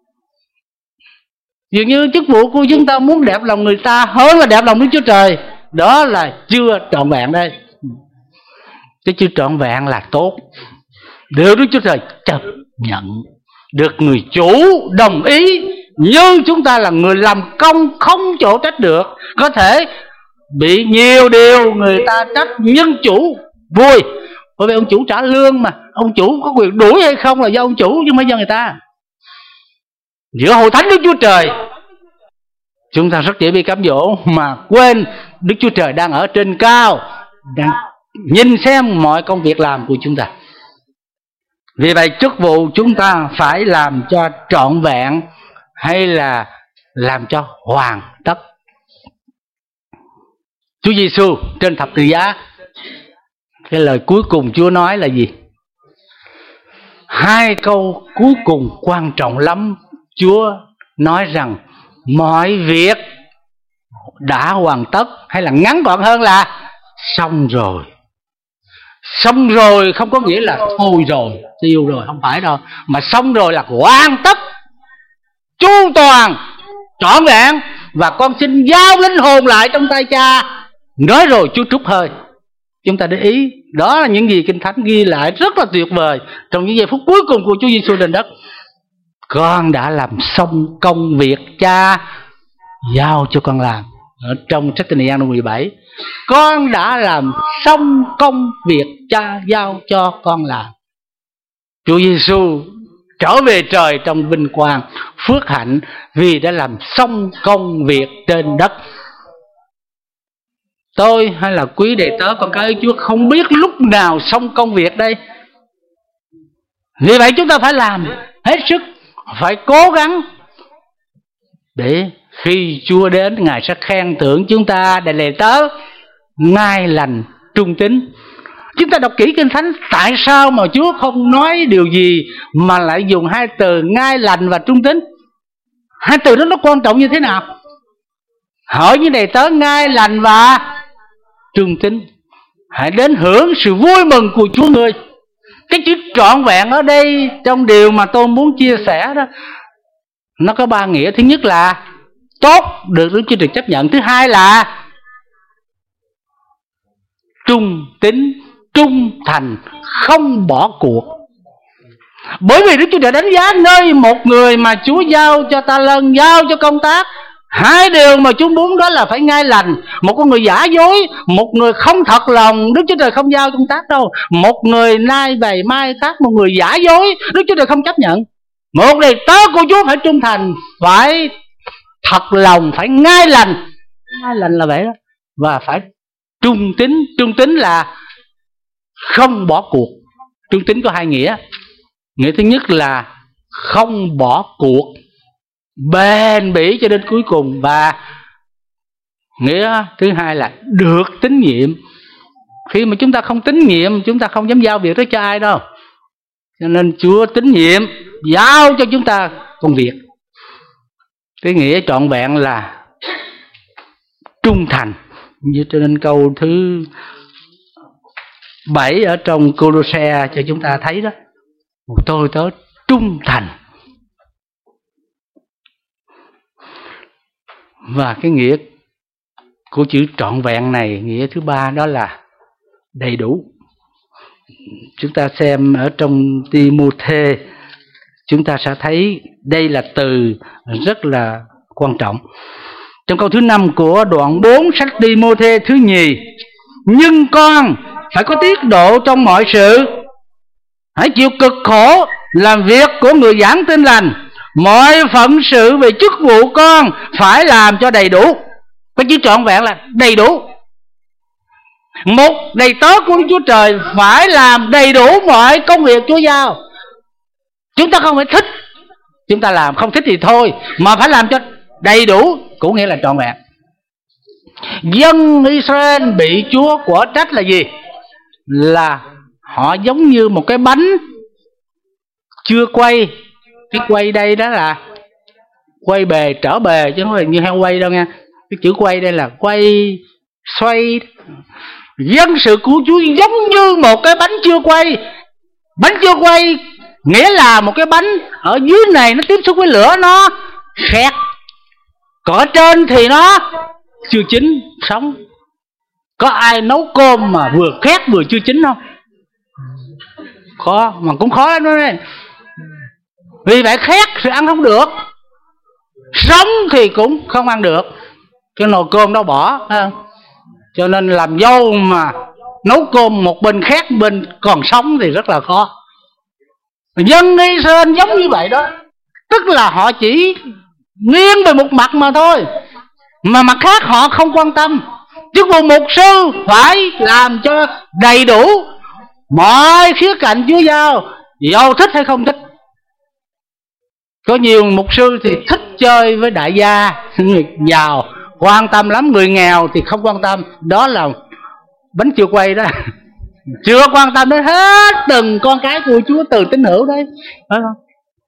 Dường như chức vụ của chúng ta muốn đẹp lòng người ta hơn là đẹp lòng Đức Chúa Trời, đó là chưa trọn vẹn đây. Cái chưa trọn vẹn là tốt, được Đức Chúa Trời chấp nhận, được người chủ đồng ý. Như chúng ta là người làm công không chỗ trách được, có thể bị nhiều điều người ta trách nhưng chủ vui, bởi vì ông chủ trả lương mà. Ông chủ có quyền đuổi hay không là do ông chủ chứ không phải do người ta. Giữa hội thánh Đức Chúa Trời, chúng ta rất dễ bị cám dỗ mà quên Đức Chúa Trời đang ở trên cao, đang nhìn xem mọi công việc làm của chúng ta. Vì vậy chức vụ chúng ta phải làm cho trọn vẹn hay là làm cho hoàn tất. Chúa Giêsu trên thập tự giá, cái lời cuối cùng Chúa nói là gì? Hai câu cuối cùng quan trọng lắm. Chúa nói rằng mọi việc đã hoàn tất, hay là ngắn gọn hơn là xong rồi. Xong rồi không có nghĩa là thôi rồi, tiêu rồi, không phải đâu. Mà xong rồi là hoàn tất, chu toàn, trọn vẹn. Và con xin giao linh hồn lại trong tay Cha. Nói rồi Chúa trút hơi. Chúng ta để ý, đó là những gì Kinh Thánh ghi lại rất là tuyệt vời trong những giây phút cuối cùng của Chúa Giêsu trên đất. Con đã làm xong công việc Cha giao cho con làm. Ở trong sách Tin Gian 17, con đã làm xong công việc Cha giao cho con làm. Chúa Giêsu trở về trời trong vinh quang, phước hạnh vì đã làm xong công việc trên đất. Tôi hay là quý đệ tớ con cái Chúa không biết lúc nào xong công việc đây. Vì vậy chúng ta phải làm hết sức, phải cố gắng để khi Chúa đến, Ngài sẽ khen thưởng chúng ta để đệ tớ ngay lành trung tín. Chúng ta đọc kỹ Kinh Thánh, tại sao mà Chúa không nói điều gì mà lại dùng hai từ ngay lành và trung tín? Hai từ đó nó quan trọng như thế nào? Hỏi những đệ tớ ngay lành và trung tín, hãy đến hưởng sự vui mừng của Chúa người. Cái chữ trọn vẹn ở đây, trong điều mà tôi muốn chia sẻ đó, nó có ba nghĩa. Thứ nhất là tốt, được Đức Chúa Trời chấp nhận. Thứ hai là trung tín, trung thành, không bỏ cuộc. Bởi vì Đức Chúa Trời đánh giá nơi một người mà Chúa giao cho ta lân, giao cho công tác, hai điều mà Chúa muốn đó là phải ngay lành. Một con người giả dối, một người không thật lòng, Đức Chúa Trời không giao công tác đâu. Một người nay bày mai khác, một người giả dối, Đức Chúa Trời không chấp nhận. Một đệ tớ của Chúa phải trung thành, phải thật lòng, phải ngay lành. Ngay lành là vậy đó. Và phải trung tín. Trung tín là không bỏ cuộc. Trung tín có hai nghĩa. Nghĩa thứ nhất là không bỏ cuộc, bền bỉ cho đến cuối cùng. Và nghĩa thứ hai là được tín nhiệm. Khi mà chúng ta không tín nhiệm, chúng ta không dám giao việc đó cho ai đâu. Cho nên Chúa tín nhiệm giao cho chúng ta công việc. Cái nghĩa trọn vẹn là trung thành. Như cho nên câu thứ 7 ở trong Cô-lô-se cho chúng ta thấy đó, tôi tớ trung thành. Và cái nghĩa của chữ trọn vẹn này, nghĩa thứ ba đó là đầy đủ. Chúng ta xem ở trong Ti-mô-thê chúng ta sẽ thấy đây là từ rất là quan trọng. Trong câu thứ 5 của đoạn 4 sách Ti-mô-thê thứ nhì: nhưng con phải có tiết độ trong mọi sự, hãy chịu cực khổ làm việc của người giảng tin lành, mọi phận sự về chức vụ con phải làm cho đầy đủ. Cái chữ trọn vẹn là đầy đủ. Một đầy tớ của Đức Chúa Trời phải làm đầy đủ mọi công việc Chúa giao. Chúng ta không phải thích, chúng ta làm, không thích thì thôi, mà phải làm cho đầy đủ, cũng nghĩa là trọn vẹn. Dân Israel bị Chúa quở trách là gì? Là họ giống như một cái bánh chưa quay. Cái quay đây đó là quay bề trở bề, chứ không phải như heo quay đâu nha. Cái chữ quay đây là quay xoay. Dân sự của Chúa giống như một cái bánh chưa quay. Bánh chưa quay nghĩa là một cái bánh ở dưới này nó tiếp xúc với lửa nó khét, còn ở trên thì nó chưa chín sống. Có ai nấu cơm mà vừa khét vừa chưa chín không? Khó, mà cũng khó lắm đó này. Vì vậy khét thì ăn không được, sống thì cũng không ăn được. Cái nồi cơm đâu bỏ. Cho nên làm dâu mà nấu cơm một bên khét bên còn sống thì rất là khó. Dân Israel giống như vậy đó. Tức là họ chỉ nghiêng về một mặt mà thôi, mà mặt khác họ không quan tâm. Chức vụ mục sư phải làm cho đầy đủ mọi khía cạnh Chúa giao, dầu thích hay không thích. Có nhiều mục sư thì thích chơi với đại gia, người giàu quan tâm lắm, người nghèo thì không quan tâm. Đó là bánh chưa quay đó. Chưa quan tâm đến hết từng con cái của Chúa từ tín hữu đấy, phải không?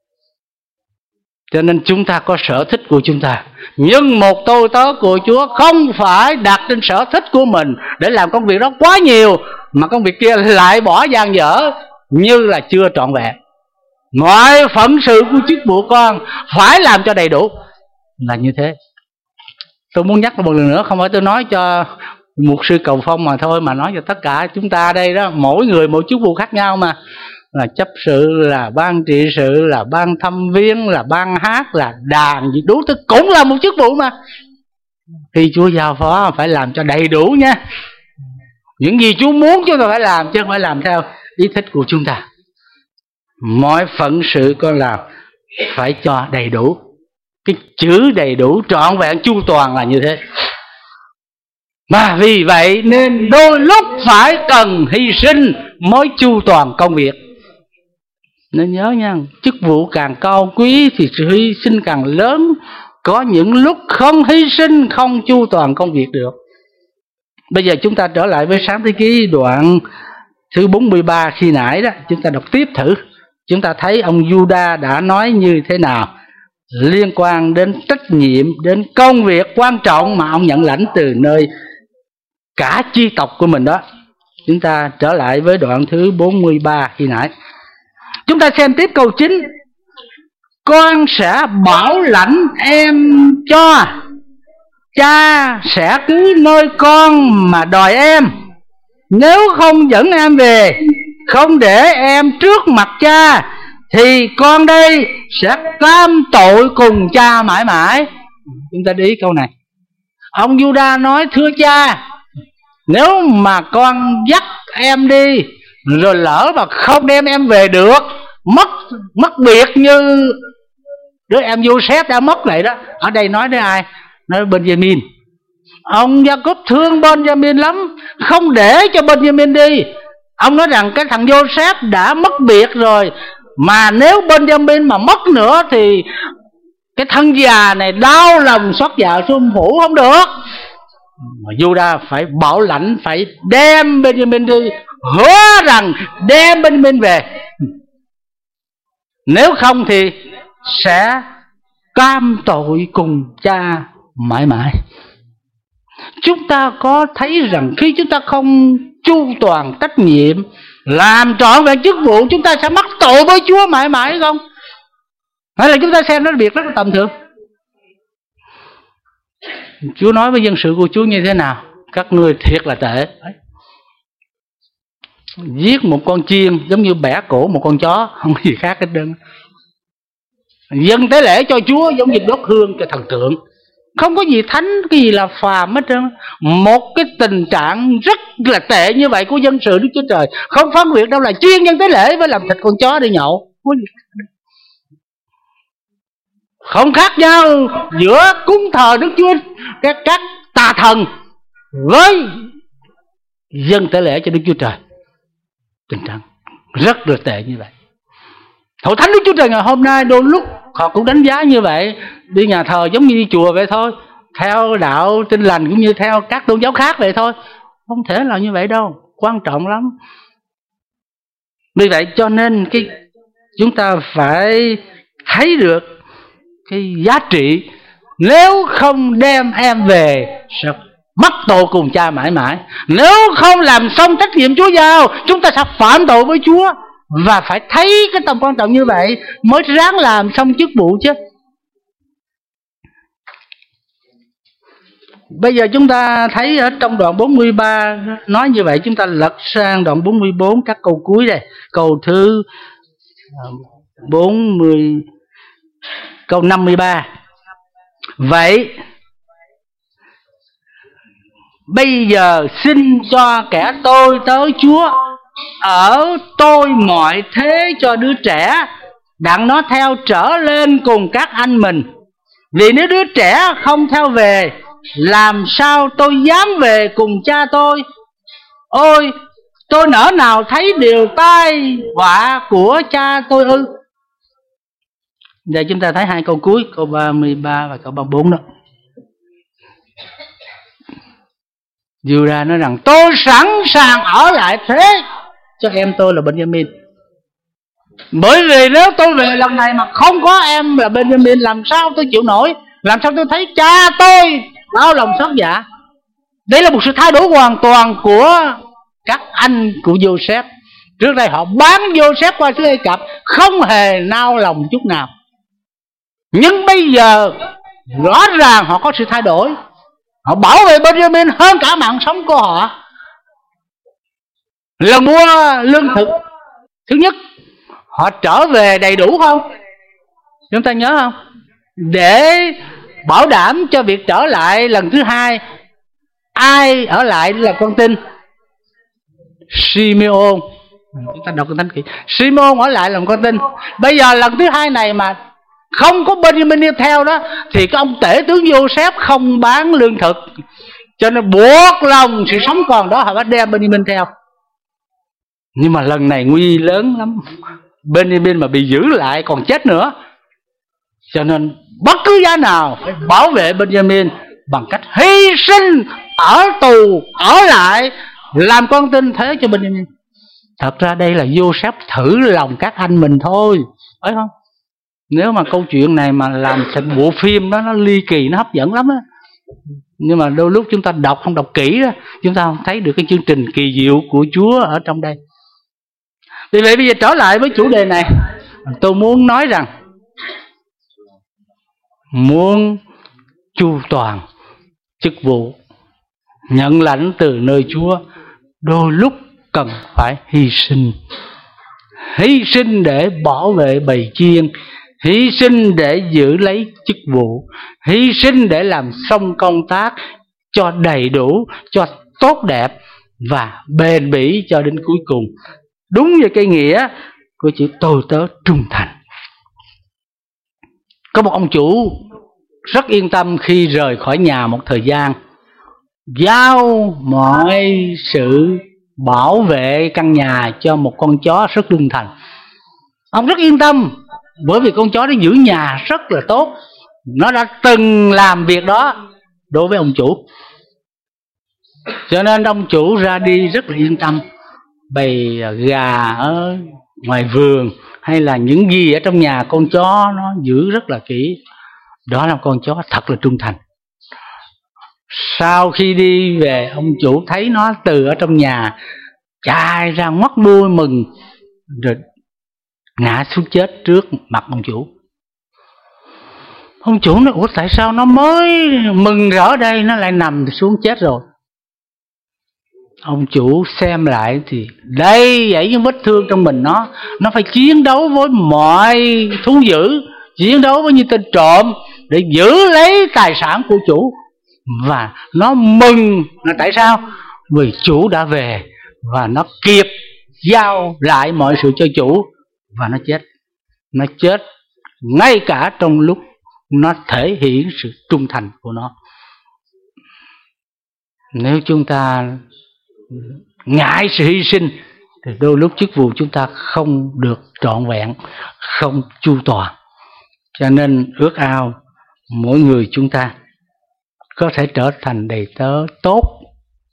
Cho nên chúng ta có sở thích của chúng ta, nhưng một tôi tớ của Chúa không phải đặt trên sở thích của mình để làm công việc đó quá nhiều, mà công việc kia lại bỏ dang dở như là chưa trọn vẹn. Mọi phận sự của chức vụ con phải làm cho đầy đủ, là như thế. Tôi muốn nhắc một lần nữa, không phải tôi nói cho mục sư Cầu Phong mà thôi, mà nói cho tất cả chúng ta đây đó. Mỗi người một chức vụ khác nhau mà, là chấp sự, là ban trị sự, là ban thăm viên, là ban hát, là đàn gì đủ thứ, cũng là một chức vụ mà. Khi Chúa giao phó phải làm cho đầy đủ nha. Những gì Chúa muốn chúng ta phải làm, chứ không phải làm theo ý thích của chúng ta. Mọi phận sự con làm phải cho đầy đủ. Cái chữ đầy đủ, trọn vẹn, chu toàn là như thế. Mà vì vậy nên đôi lúc phải cần hy sinh mới chu toàn công việc. Nên nhớ nha, chức vụ càng cao quý thì sự hy sinh càng lớn. Có những lúc không hy sinh, không chu toàn công việc được. Bây giờ chúng ta trở lại với Sáng Thế Ký đoạn thứ 43 khi nãy đó. Chúng ta đọc tiếp thử. Chúng ta thấy ông Juda đã nói như thế nào liên quan đến trách nhiệm, đến công việc quan trọng mà ông nhận lãnh từ nơi cả chi tộc của mình đó. Chúng ta trở lại với đoạn thứ 43 khi nãy. Chúng ta xem tiếp câu 9. Con sẽ bảo lãnh em cho, cha sẽ cứ nơi con mà đòi em. Nếu không dẫn em về, không để em trước mặt cha, thì con đây sẽ cam tội cùng cha mãi mãi. Chúng ta để ý câu này. Ông Juda nói: thưa cha, nếu mà con dắt em đi rồi lỡ mà không đem em về được, mất biệt như đứa em Joseph đã mất vậy đó. Ở đây nói đến ai? Nói đến Benjamin. Ông Jacob thương Benjamin lắm, không để cho Benjamin đi. Ông nói rằng cái thằng Joseph đã mất biệt rồi, mà nếu Benjamin mà mất nữa thì cái thân già này đau lòng xót dạ xung phủ không được. Mà Juda phải bảo lãnh, phải đem Benjamin đi, hứa rằng đem Benjamin về. Nếu không thì sẽ cam tội cùng cha mãi mãi. Chúng ta có thấy rằng khi chúng ta không chu toàn trách nhiệm, làm trọn vẹn chức vụ, chúng ta sẽ mắc tội với Chúa mãi mãi không? Hay là chúng ta xem nó việc rất là tầm thường? Chúa nói với dân sự của Chúa như thế nào? Các ngươi thiệt là tệ. Giết một con chiên giống như bẻ cổ một con chó, không có gì khác hết trơn. Dâng tế lễ cho Chúa giống như đốt hương cho thần tượng. Không có gì thánh, cái gì là phàm hết trơn. Một cái tình trạng rất là tệ như vậy của dân sự Đức Chúa Trời. Không phân biệt đâu là chuyên nhân tế lễ với làm thịt con chó để nhậu. Không khác nhau giữa cúng thờ Đức Chúa các tà thần với dân tế lễ cho Đức Chúa Trời. Tình trạng rất là tệ như vậy. Hội thánh Đức Chúa Trời ngày hôm nay đôi lúc họ cũng đánh giá như vậy. Đi nhà thờ giống như đi chùa vậy thôi, theo đạo Tin Lành cũng như theo các tôn giáo khác vậy thôi. Không thể là như vậy đâu, quan trọng lắm. Vì vậy cho nên chúng ta phải thấy được cái giá trị. Nếu không đem em về sẽ mắc tội cùng cha mãi mãi. Nếu không làm xong trách nhiệm Chúa giao, chúng ta sẽ phạm tội với Chúa. Và phải thấy cái tầm quan trọng như vậy mới ráng làm xong chức vụ chứ. Bây giờ chúng ta thấy ở trong đoạn 43 nói như vậy. Chúng ta lật sang đoạn 44 các câu cuối đây. Câu thứ 53. Vậy bây giờ xin cho kẻ tôi tới Chúa ở tôi mọi thế cho đứa trẻ, đặng nó theo trở lên cùng các anh mình. Vì nếu đứa trẻ không theo về, làm sao tôi dám về cùng cha tôi? Ôi, tôi nỡ nào thấy điều tai họa của cha tôi ư? Giờ chúng ta thấy hai câu cuối, câu 33 và câu 34 đó. Giu-đa nói rằng tôi sẵn sàng ở lại thế cho em tôi là Benjamin. Bởi vì nếu tôi về lần này mà không có em là Benjamin, làm sao tôi chịu nổi? Làm sao tôi thấy cha tôi đau lòng xót dạ? Đây là một sự thay đổi hoàn toàn của các anh của Joseph. Trước đây họ bán Joseph qua xứ Ai Cập, không hề nao lòng chút nào. Nhưng bây giờ rõ ràng họ có sự thay đổi. Họ bảo vệ Benjamin hơn cả mạng sống của họ. Lần mua lương thực thứ nhất, họ trở về đầy đủ không? Chúng ta nhớ không? Để bảo đảm cho việc trở lại lần thứ hai, ai ở lại là con tin? Simeon. Chúng ta đọc cái thánh kỹ. Simeon ở lại làm con tin. Bây giờ lần thứ hai này mà không có Benjamin đi theo đó, thì cái ông tể tướng Joseph không bán lương thực, cho nên buộc lòng sự sống còn đó họ phải đem Benjamin theo. Nhưng mà lần này nguy lớn lắm. Benjamin mà bị giữ lại còn chết nữa. Cho nên bất cứ giá nào phải bảo vệ Benjamin bằng cách hy sinh, ở tù, ở lại, làm con tin thế cho Benjamin. Thật ra đây là Joseph thử lòng các anh mình thôi, phải không? Nếu mà câu chuyện này mà làm thành bộ phim đó, nó ly kỳ, nó hấp dẫn lắm á. Nhưng mà đôi lúc chúng ta không đọc kỹ đó, chúng ta không thấy được cái chương trình kỳ diệu của Chúa ở trong đây. Vì vậy bây giờ trở lại với chủ đề này, tôi muốn nói rằng muốn chu toàn chức vụ nhận lãnh từ nơi Chúa, đôi lúc cần phải hy sinh. Hy sinh để bảo vệ bầy chiên, hy sinh để giữ lấy chức vụ, hy sinh để làm xong công tác cho đầy đủ, cho tốt đẹp và bền bỉ cho đến cuối cùng. Đúng như cái nghĩa của chữ tôi tớ trung thành. Có một ông chủ rất yên tâm khi rời khỏi nhà một thời gian, giao mọi sự bảo vệ căn nhà cho một con chó rất trung thành. Ông rất yên tâm, bởi vì con chó đó giữ nhà rất là tốt. Nó đã từng làm việc đó đối với ông chủ, cho nên ông chủ ra đi rất là yên tâm. Bầy gà ở ngoài vườn hay là những gì ở trong nhà, con chó nó giữ rất là kỹ. Đó là con chó thật là trung thành. Sau khi đi về, ông chủ thấy nó từ ở trong nhà chạy ra ngoắt đuôi mừng, rồi ngã xuống chết trước mặt ông chủ. Ông chủ nói: ủa tại sao nó mới mừng rỡ đây nó lại nằm xuống chết rồi? Ông chủ xem lại thì đây vậy, những vết thương trong mình nó phải chiến đấu với mọi thú dữ, chiến đấu với những tên trộm để giữ lấy tài sản của chủ. Và nó mừng là tại sao? Vì chủ đã về và nó kịp giao lại mọi sự cho chủ. Và nó chết. Nó chết ngay cả trong lúc nó thể hiện sự trung thành của nó. Nếu chúng ta ngại sự hy sinh thì đôi lúc chức vụ chúng ta không được trọn vẹn, không chu toàn. Cho nên ước ao mỗi người chúng ta có thể trở thành đầy tớ tốt,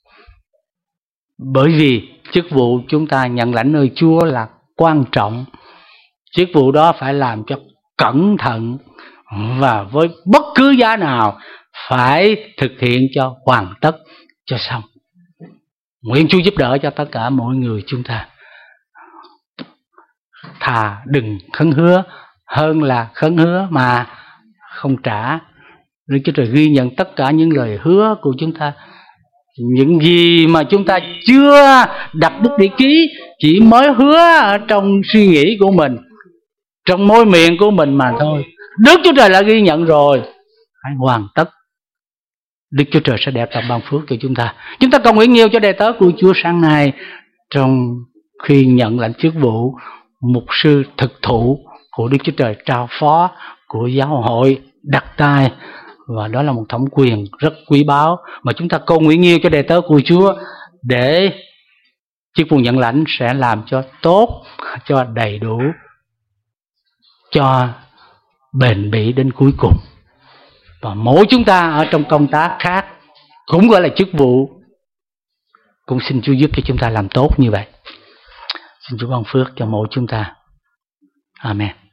bởi vì chức vụ chúng ta nhận lãnh nơi Chúa là quan trọng. Chức vụ đó phải làm cho cẩn thận và với bất cứ giá nào phải thực hiện cho hoàn tất, cho xong. Nguyện Chúa giúp đỡ cho tất cả mọi người chúng ta. Thà đừng khấn hứa hơn là khấn hứa mà không trả. Đức Chúa Trời ghi nhận tất cả những lời hứa của chúng ta. Những gì mà chúng ta chưa đặt bút để ký, chỉ mới hứa ở trong suy nghĩ của mình, trong môi miệng của mình mà thôi, Đức Chúa Trời đã ghi nhận rồi. Hãy hoàn tất, Đức Chúa Trời sẽ đẹp lòng ban phước cho chúng ta. Chúng ta cầu nguyện nhiều cho đầy tớ của Chúa sáng nay, trong khi nhận lãnh chức vụ mục sư thực thụ của Đức Chúa Trời trao phó của giáo hội đặt tay. Và đó là một thẩm quyền rất quý báu mà chúng ta cầu nguyện nhiều cho đầy tớ của Chúa, để chức vụ nhận lãnh sẽ làm cho tốt, cho đầy đủ, cho bền bỉ đến cuối cùng. Và mỗi chúng ta ở trong công tác khác cũng gọi là chức vụ, cũng xin Chúa giúp cho chúng ta làm tốt như vậy. Xin Chúa ban phước cho mỗi chúng ta. Amen.